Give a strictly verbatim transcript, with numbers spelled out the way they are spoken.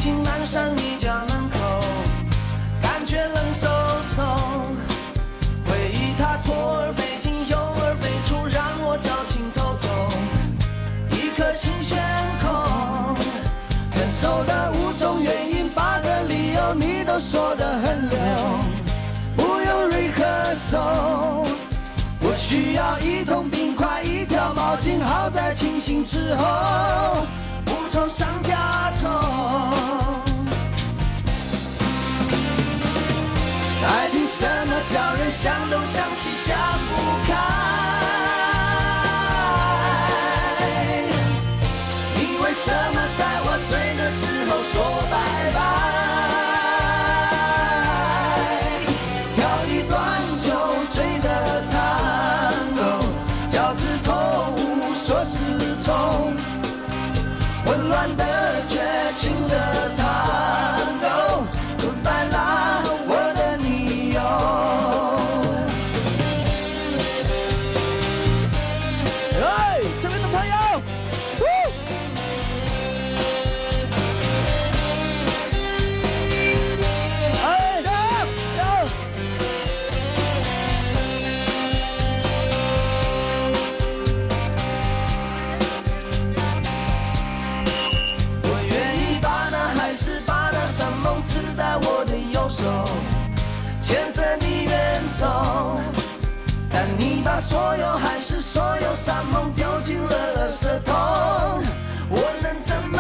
行南山你家门口，感觉冷飕飕。回忆它左耳飞进右耳飞出，让我矫情偷走一颗心悬空。分手的五种原因，八个理由你都说得很溜，不用 rehearsal。我需要一桶冰块，一条毛巾，好在清醒之后不愁上加愁。爱凭什么叫人想东想西想不开？你为什么在我醉的时候说拜拜？跳一段就醉的探戈，脚趾头无所适从，混乱的绝情的探戈 Goodbye 啦，我的理由。哎，这边的朋友，哎，走走。我愿意把那海誓把那山盟刺在我的右手，牵着你远走。但你把所有海誓所有山盟丢进了垃圾桶，我能怎么